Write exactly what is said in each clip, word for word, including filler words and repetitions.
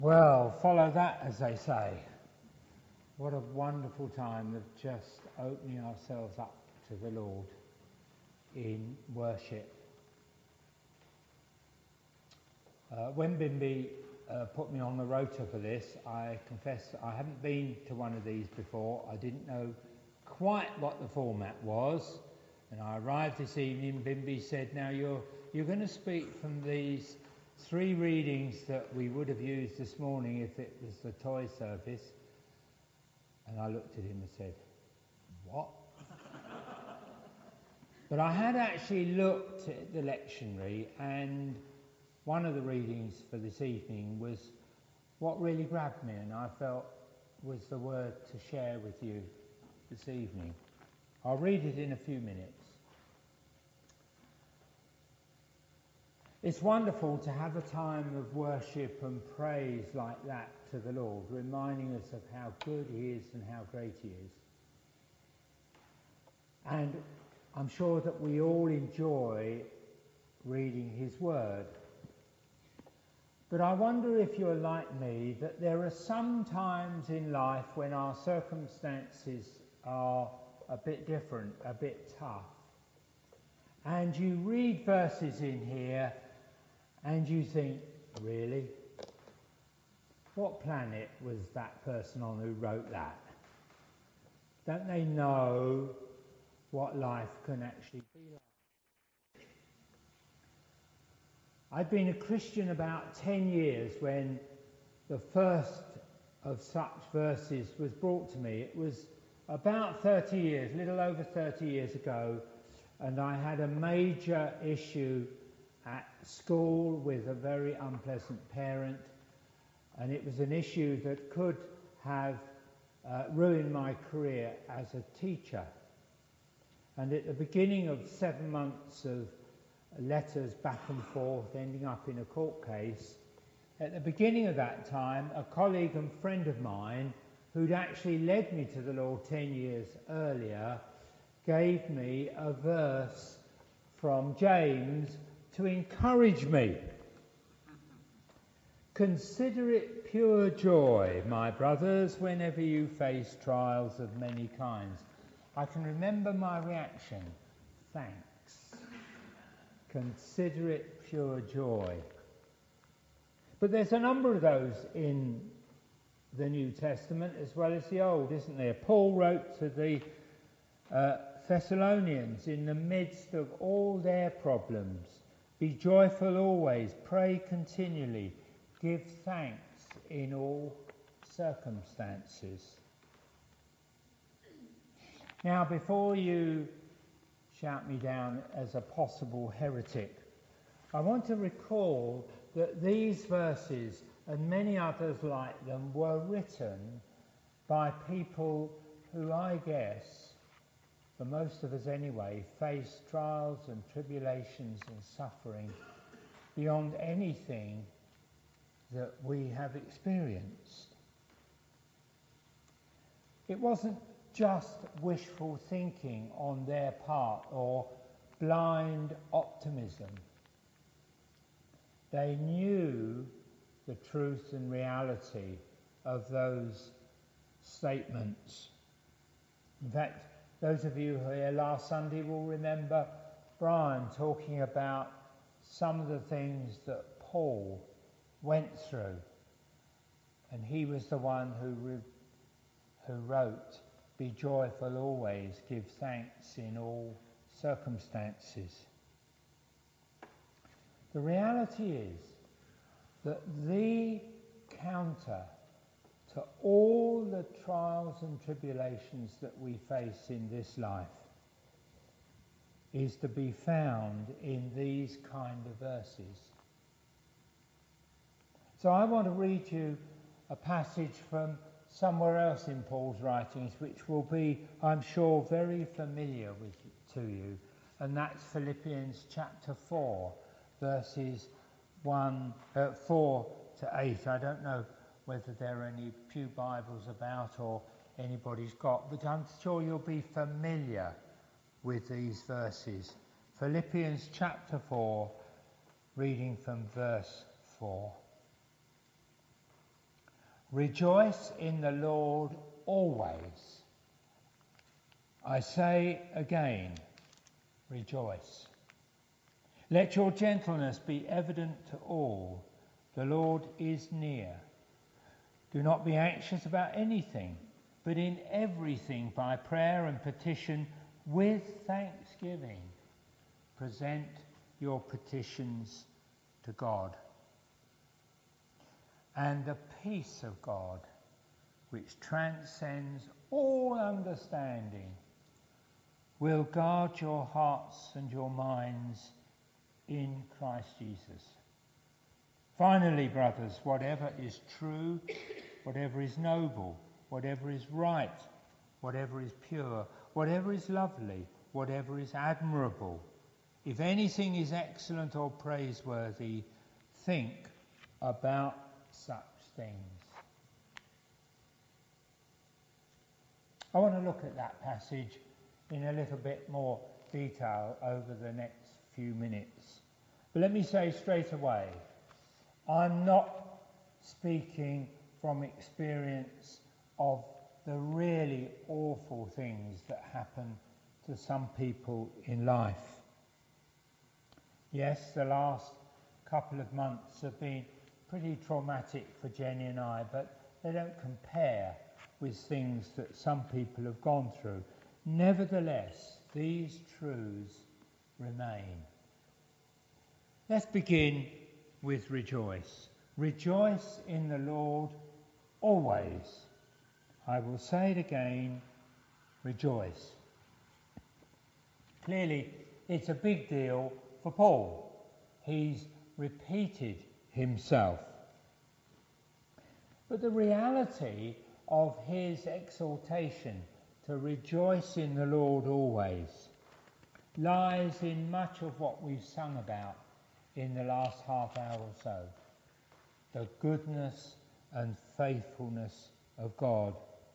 Well, follow that, as they say. What a wonderful time of just opening ourselves up to the Lord in worship. Uh, when Bimby uh, put me on the rota for this, I confess I hadn't been to one of these before. I didn't know quite what the format was. And I arrived this evening, Bimby said, now you're, you're going to speak from these three readings that we would have used this morning if it was the toy service. And I looked at him and said, what? But I had actually looked at the lectionary, and one of the readings for this evening was what really grabbed me and I felt was the word to share with you this evening. I'll read it in a few minutes. It's wonderful to have a time of worship and praise like that to the Lord, reminding us of how good He is and how great He is. And I'm sure that we all enjoy reading His Word. But I wonder if you're like me, that there are some times in life when our circumstances are a bit different, a bit tough. And you read verses in here and you think, really? What planet was that person on who wrote that? Don't they know what life can actually be like? I'd been a Christian about ten years when the first of such verses was brought to me. It was about thirty years, a little over thirty years ago, and I had a major issue at school with a very unpleasant parent, and it was an issue that could have uh, ruined my career as a teacher. And at the beginning of seven months of letters back and forth, ending up in a court case, at the beginning of that time, a colleague and friend of mine, who'd actually led me to the Lord ten years earlier, gave me a verse from James to encourage me. Consider it pure joy, my brothers, whenever you face trials of many kinds. I can remember my reaction. Thanks. Consider it pure joy. But there's a number of those in the New Testament as well as the Old, isn't there? Paul wrote to the uh, Thessalonians in the midst of all their problems, be joyful always, pray continually, give thanks in all circumstances. Now, before you shout me down as a possible heretic, I want to recall that these verses and many others like them were written by people who, I guess, for most of us anyway, face trials and tribulations and suffering beyond anything that we have experienced. It wasn't just wishful thinking on their part or blind optimism. They knew the truth and reality of those statements. In fact, those of you who were here last Sunday will remember Brian talking about some of the things that Paul went through. And he was the one who, re- who wrote, be joyful always, give thanks in all circumstances. The reality is that the counter to all the trials and tribulations that we face in this life is to be found in these kind of verses. So I want to read you a passage from somewhere else in Paul's writings, which will be, I'm sure, very familiar with, to you, and that's Philippians chapter four, verses one, uh, four to eight. I don't know whether there are any pew Bibles about or anybody's got, but I'm sure you'll be familiar with these verses. Philippians chapter four, reading from verse four. Rejoice in the Lord always. I say again, rejoice. Let your gentleness be evident to all. The Lord is near. Do not be anxious about anything, but in everything by prayer and petition with thanksgiving present your petitions to God. And the peace of God, which transcends all understanding, will guard your hearts and your minds in Christ Jesus. Finally, brothers, whatever is true, whatever is noble, whatever is right, whatever is pure, whatever is lovely, whatever is admirable, if anything is excellent or praiseworthy, think about such things. I want to look at that passage in a little bit more detail over the next few minutes. But let me say straight away, I'm not speaking from experience of the really awful things that happen to some people in life. Yes, the last couple of months have been pretty traumatic for Jenny and I, but they don't compare with things that some people have gone through. Nevertheless, these truths remain. Let's begin with rejoice. Rejoice in the Lord always. I will say it again, rejoice. Clearly, it's a big deal for Paul. He's repeated himself. But the reality of his exhortation to rejoice in the Lord always lies in much of what we've sung about in the last half hour or so. The goodness and faithfulness of God.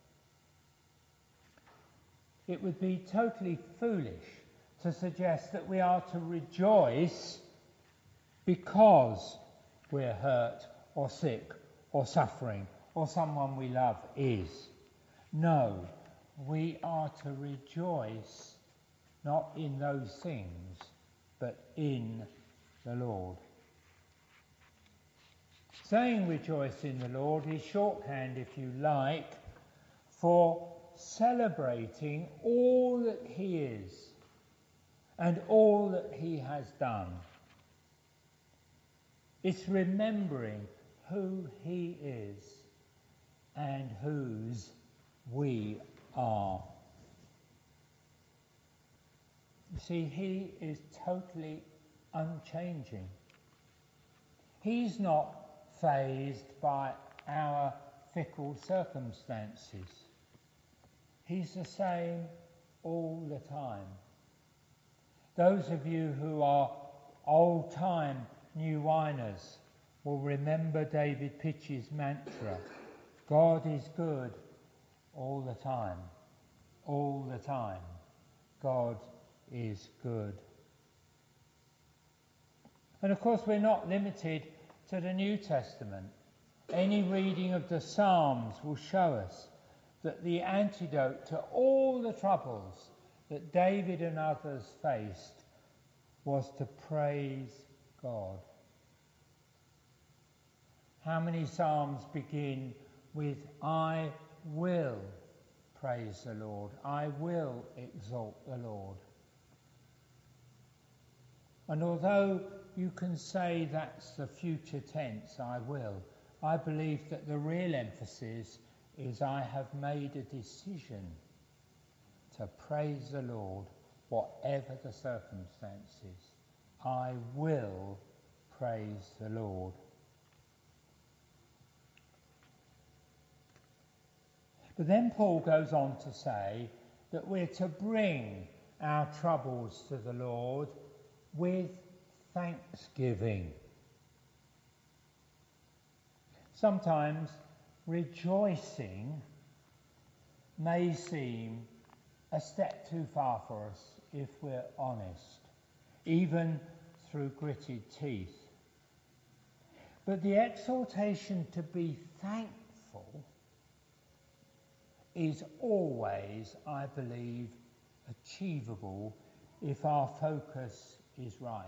It would be totally foolish to suggest that we are to rejoice because we're hurt or sick or suffering or someone we love is. No, we are to rejoice not in those things, but in the Lord. Saying rejoice in the Lord is shorthand, if you like, for celebrating all that he is and all that he has done. It's remembering who he is and whose we are. You see, he is totally unchanging. He's not fazed by our fickle circumstances. He's the same all the time. Those of you who are old-time new winers will remember David Pitch's mantra, God is good all the time. All the time. God is good. And of course we're not limited to the New Testament. Any reading of the Psalms will show us that the antidote to all the troubles that David and others faced was to praise God. How many Psalms begin with, I will praise the Lord, I will exalt the Lord? And although you can say that's the future tense, I will, I believe that the real emphasis is I have made a decision to praise the Lord whatever the circumstances. I will praise the Lord. But then Paul goes on to say that we're to bring our troubles to the Lord with thanksgiving. Sometimes rejoicing may seem a step too far for us if we're honest, even through gritted teeth. But the exhortation to be thankful thankful is always, I believe, achievable if our focus is right.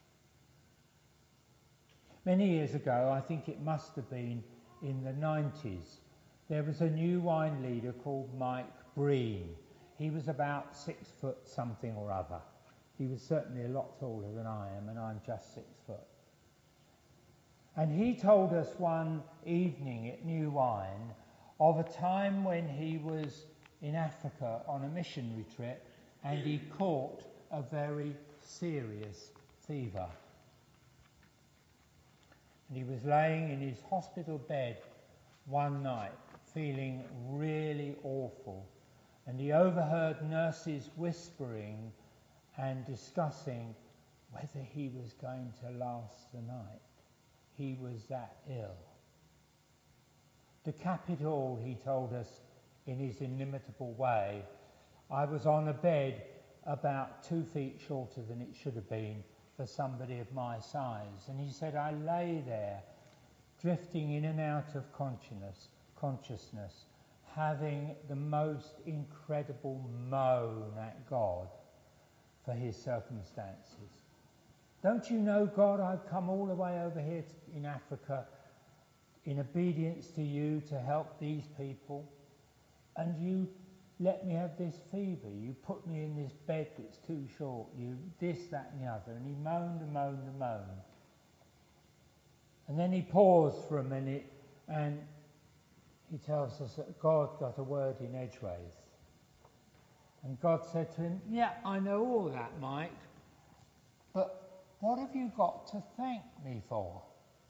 Many years ago, I think it must have been in the nineties, there was a new wine leader called Mike Breen. He was about six foot something or other. He was certainly a lot taller than I am, and I'm just six foot. And he told us one evening at New Wine of a time when he was in Africa on a missionary trip and he caught a very serious fever. And he was laying in his hospital bed one night feeling really awful, and he overheard nurses whispering and discussing whether he was going to last the night. He was that ill. To cap it all, he told us in his inimitable way, I was on a bed about two feet shorter than it should have been for somebody of my size. And he said, I lay there, drifting in and out of consciousness, consciousness, having the most incredible moan at God for his circumstances. Don't you know, God, I've come all the way over here to, in Africa in obedience to you to help these people, and you let me have this fever. You put me in this bed that's too short. You this, that, and the other. And he moaned and moaned and moaned. And then he paused for a minute, and he tells us that God got a word in edgeways. And God said to him, yeah, I know all that, Mike, but what have you got to thank me for?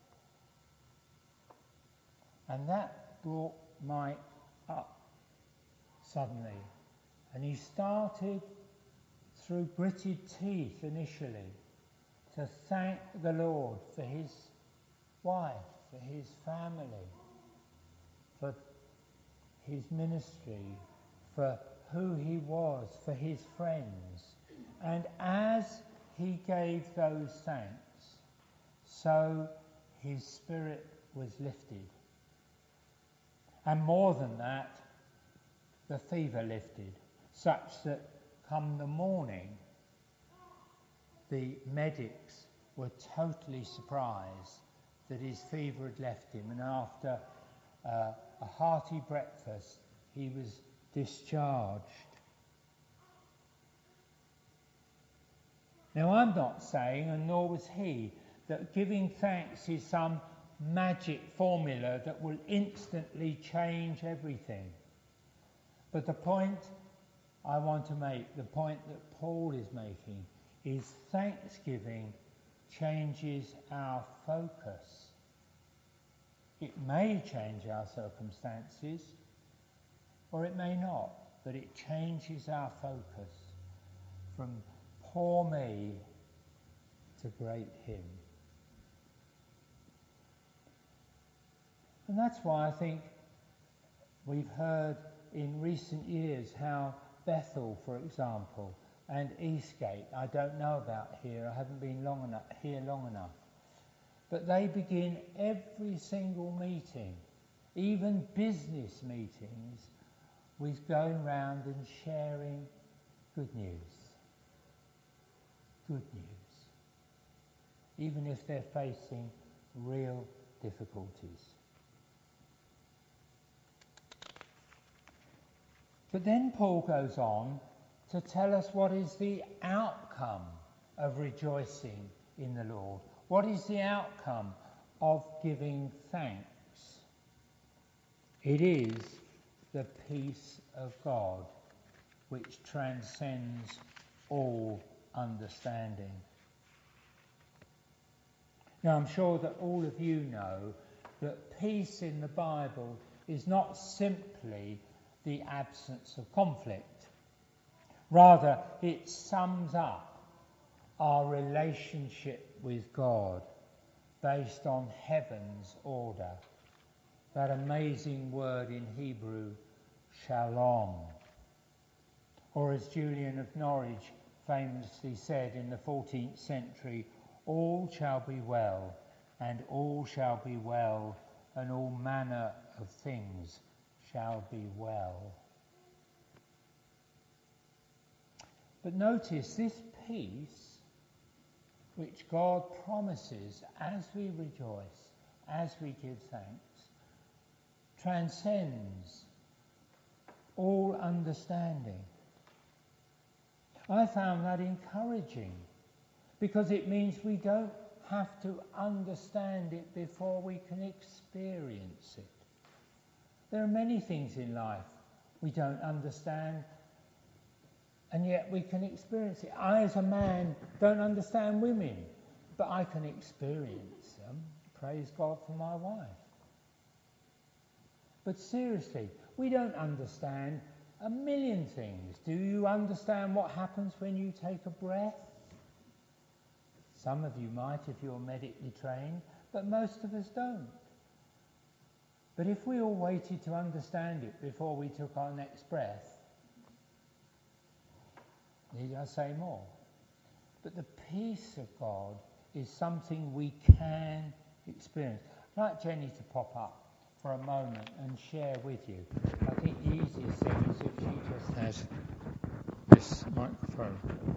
And that brought Mike up suddenly. And he started, through gritted teeth initially, to thank the Lord for his wife, for his family, for his ministry, for who he was, for his friends. And as he gave those thanks, so his spirit was lifted. And more than that, the fever lifted, such that come the morning, the medics were totally surprised that his fever had left him, and after uh, a hearty breakfast, he was discharged. Now, I'm not saying, and nor was he, that giving thanks is some magic formula that will instantly change everything. But the point I want to make, the point that Paul is making, is thanksgiving changes our focus. It may change our circumstances, or it may not, but it changes our focus from poor me to great him. And that's why I think we've heard in recent years how Bethel, for example, and Eastgate, I don't know about here, I haven't been long enough here long enough, but they begin every single meeting, even business meetings, with going round and sharing good news. Good news. Even if they're facing real difficulties. But then Paul goes on to tell us what is the outcome of rejoicing in the Lord. What is the outcome of giving thanks? It is the peace of God which transcends all understanding. Now, I'm sure that all of you know that peace in the Bible is not simply the absence of conflict. Rather, it sums up our relationship with God based on heaven's order. That amazing word in Hebrew, shalom. Or as Julian of Norwich famously said in the fourteenth century, all shall be well, and all shall be well, and all manner of things shall be well. But notice this peace which God promises as we rejoice, as we give thanks, transcends all understanding. I found that encouraging because it means we don't have to understand it before we can experience it. There are many things in life we don't understand, and yet we can experience it. I, as a man, don't understand women, but I can experience them. Praise God for my wife. But seriously, we don't understand a million things. Do you understand what happens when you take a breath? Some of you might if you're medically trained, but most of us don't. But if we all waited to understand it before we took our next breath, need I say more? But the peace of God is something we can experience. I'd like Jenny to pop up for a moment and share with you. I think the easiest thing is if she just has this microphone.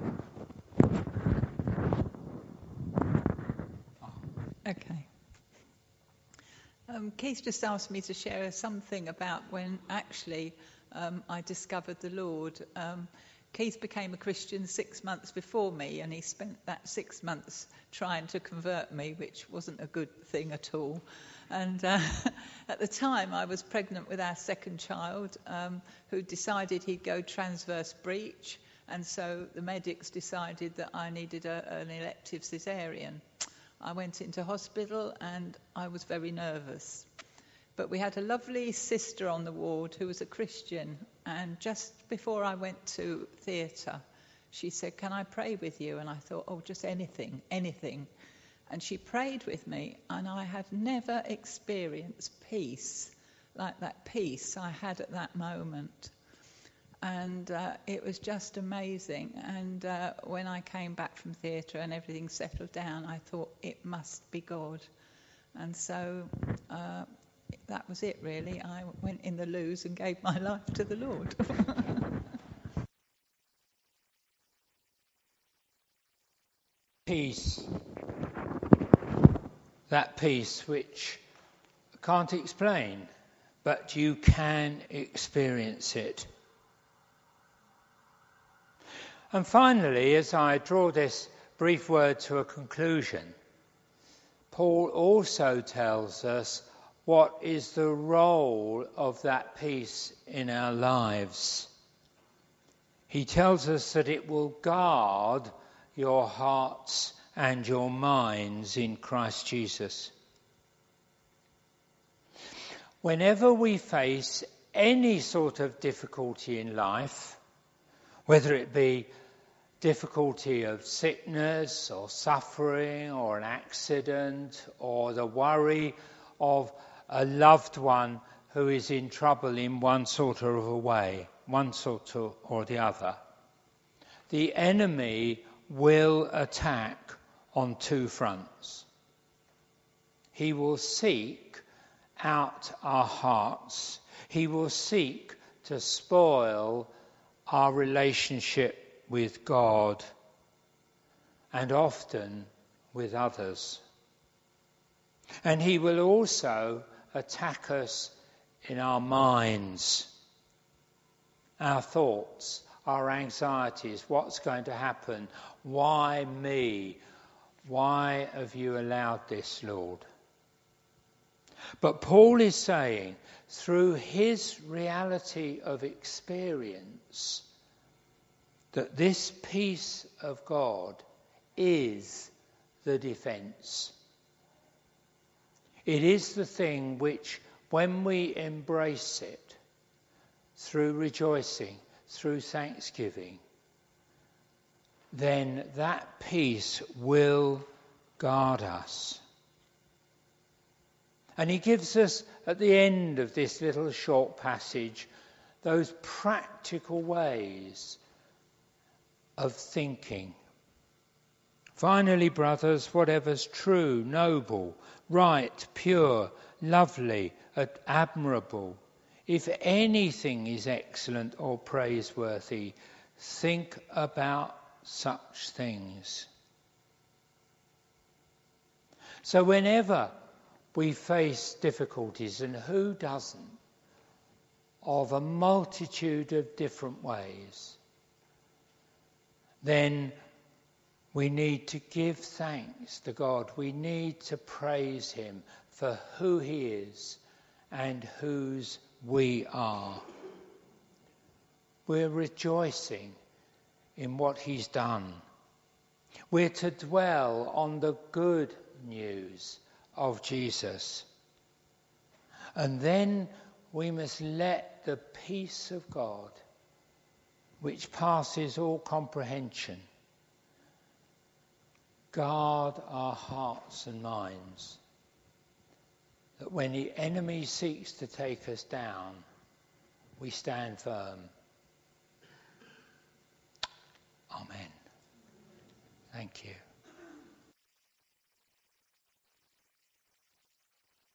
Okay. Um, Keith just asked me to share something about when actually um, I discovered the Lord. Um, Keith became a Christian six months before me, and he spent that six months trying to convert me, which wasn't a good thing at all. And uh, at the time, I was pregnant with our second child, um, who decided he'd go transverse breech, and so the medics decided that I needed a, an elective caesarean. I went into hospital, and I was very nervous. But we had a lovely sister on the ward who was a Christian, and just before I went to theatre, she said, "Can I pray with you?" And I thought, oh, just anything, anything. And she prayed with me, and I had never experienced peace like that peace I had at that moment. And uh, it was just amazing. And uh, when I came back from theatre and everything settled down, I thought, it must be God. And so uh, that was it, really. I went in the loos and gave my life to the Lord. Peace. That peace which I can't explain, but you can experience it. And finally, as I draw this brief word to a conclusion, Paul also tells us what is the role of that peace in our lives. He tells us that it will guard your hearts and your minds in Christ Jesus. Whenever we face any sort of difficulty in life, whether it be difficulty of sickness or suffering or an accident or the worry of a loved one who is in trouble in one sort of a way, one sort of or the other, the enemy will attack on two fronts. He will seek out our hearts. He will seek to spoil our relationship with God and often with others. And he will also attack us in our minds, our thoughts, our anxieties. What's going to happen? Why me? Why have you allowed this, Lord? But Paul is saying, through his reality of experience, that this peace of God is the defence. It is the thing which, when we embrace it, through rejoicing, through thanksgiving, then that peace will guard us. And he gives us, at the end of this little short passage, those practical ways of thinking. Finally, brothers, whatever's true, noble, right, pure, lovely, admirable, if anything is excellent or praiseworthy, think about such things. So whenever we face difficulties, and who doesn't, of a multitude of different ways, then we need to give thanks to God. We need to praise him for who he is and whose we are. We're rejoicing in what he's done. We're to dwell on the good news of Jesus. And then we must let the peace of God, which passes all comprehension, guard our hearts and minds, that when the enemy seeks to take us down, we stand firm. Amen. Thank you.